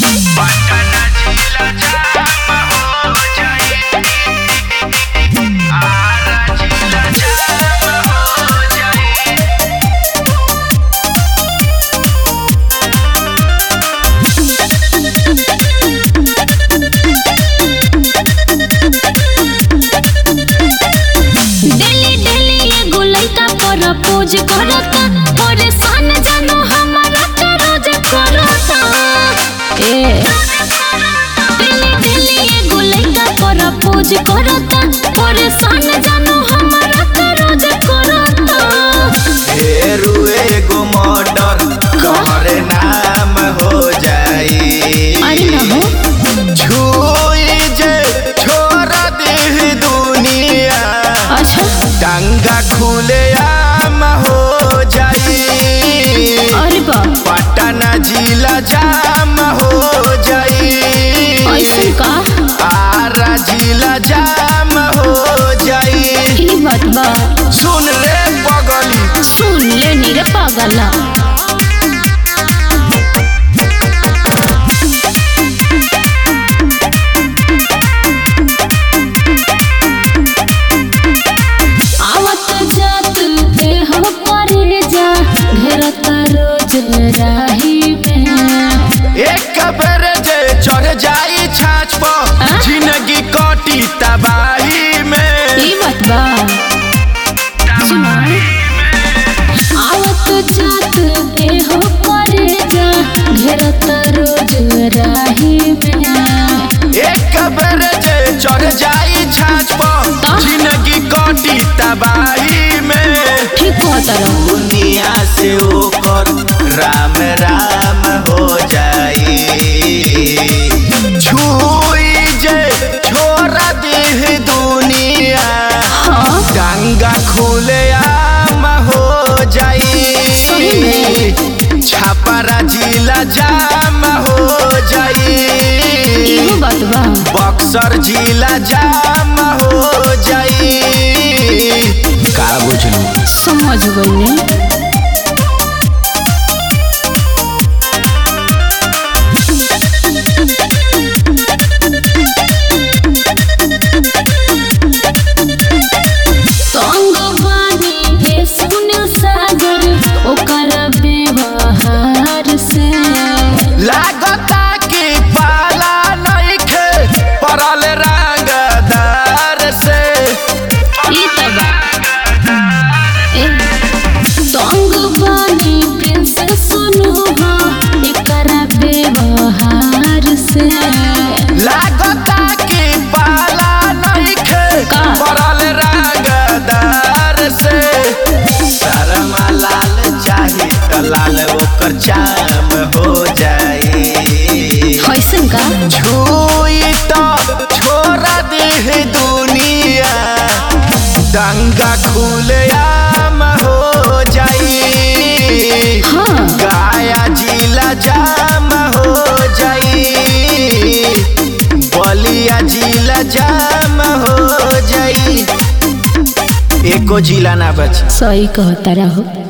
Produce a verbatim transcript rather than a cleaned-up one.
रोज करता परेशान जानो हमारा के रोज करता ए दिल्ली दिल्ली एगो लइका पर पूज करता परेशान जानो हमारा के रोज करता ए रुए एगो मर्डर तोहरे नाम हो जाई। अरे ना हो छुई जे छोड़ दे दुनिया। अच्छा टांगा खुले आम हो जाई। अरे बा पटना जिला जाम हो जाई। ऐसे का आरा जिला जाम हो जाई। ई बात बा सुन ले पगली सुन ले नी रे पागला एक बेर जे चढ़ जाई छाछ पर जिंदगी कटी तबाही में। ई बात बा सुना आवत जात देह करे जा घेरत रोज राही में। एक बेर जे चढ़ जाई छाछ पर जिंदगी कटी तबाही में। ठीक हो तरह दुनिया से ओकर राम राम हो जाई। छुई जे छोड़ दे दुनिया। हाँ गंगा खुले आम हो जाई। छापरा जिला जाम हो जाई। ई बात बा बक्सर जिला जाम हो जाई। का बुझलू समझ गई लागता कि पाला नइखे पड़ल रंगदार से। ई तबा ए संग बानी प्रिंसेस सुनो हो एकरा व्यवहार से। लागता कि पाला नइखे पड़ल रंगदार से। शर्मा लाल चाही त लाल ओकर चाम हो जाई। कैसन का छुई तो छोड़ दे दुनिया। दंगा खुले आम हो जाई। हाँ गाया जिला जाम हो जाई। बलिया जिला जाम हो जाई। एको जिला ना बची। सही कहता रहो।